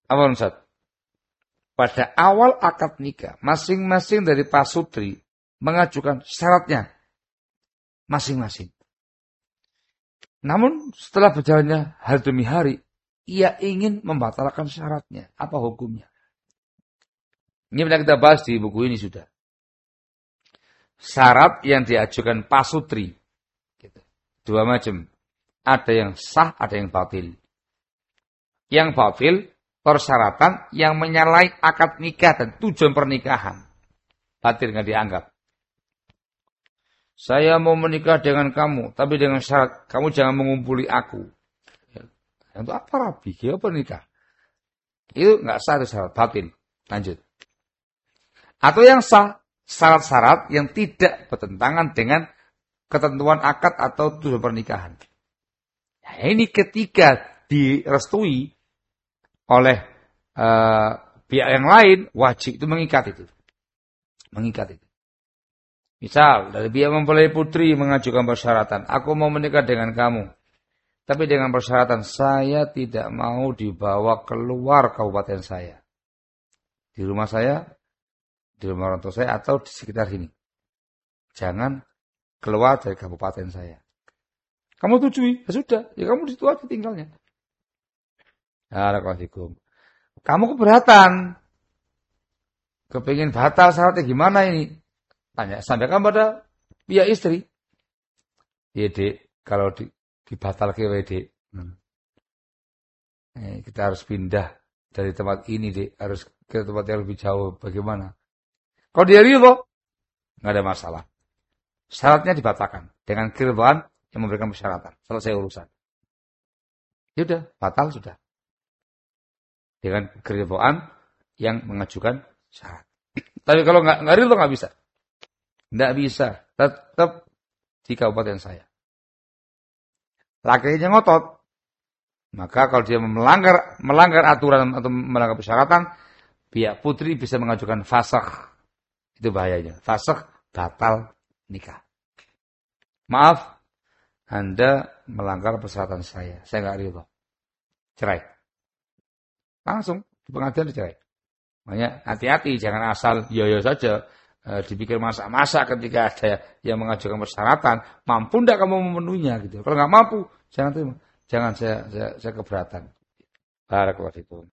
Apa Ustaz? Pada awal akad nikah, masing-masing dari pasutri mengajukan syaratnya masing-masing. Namun setelah berjalannya hari demi hari, ia ingin membatalkan syaratnya. Apa hukumnya? Ini pernah kita bahas di buku ini sudah. Syarat yang diajukan pasutri. Dua macam. Ada yang sah, ada yang batil. Yang batil, persyaratan yang menyalahi akad nikah dan tujuan pernikahan. Batil nggak dianggap. Saya mau menikah dengan kamu, tapi dengan syarat kamu jangan mengumpuli aku. Untuk apa rabi? Dia pernikah. Itu nggak sah, itu syarat batil. Lanjut. Atau yang sah, syarat-syarat yang tidak bertentangan dengan ketentuan akad atau tujuan pernikahan. Nah, ini ketika direstui oleh pihak yang lain, wajib itu mengikat itu. Mengikat itu. Misal, dari pihak mempelai putri mengajukan persyaratan, aku mau menikah dengan kamu. Tapi dengan persyaratan, saya tidak mau dibawa keluar kabupaten saya. Di rumah saya, di rumah orang tua saya, atau di sekitar sini. Jangan keluar dari kabupaten saya. Kamu tujui, ya sudah, ya kamu di situ aja tinggalnya. Assalamualaikum. Kamu keberatan. Kepingin batal syaratnya gimana ini? Tanya, sampaikan pada pihak istri. Ya dek, kalau dibatalkan dek. Kita harus pindah dari tempat ini dek. Harus ke tempat yang lebih jauh. Bagaimana? Kalau dia ridho, nggak ada masalah. Syaratnya dibatalkan. Dengan keridhaan yang memberikan persyaratan. Selesai urusan. Ya udah, batal sudah. Dengan keridhaan yang mengajukan syarat. Tapi kalau nggak ridho nggak bisa. Nggak bisa. Tetap di kabupaten saya. Lakinya ngotot. Maka kalau dia melanggar aturan atau melanggar persyaratan, pihak putri bisa mengajukan fasakh. Itu bahayanya. Fasakh batal nikah. Maaf, Anda melanggar persyaratan saya. Saya nggak ridho. Cerai. Langsung di pengadilan dicerai. Makanya hati-hati, jangan asal yo-yo saja. Dipikir masa-masa ketika ada yang mengajukan persyaratan, mampu enggak kamu memenuhinya gitu. Kalau enggak mampu, jangan terima. Jangan saya keberatan. Barakallahu fikum.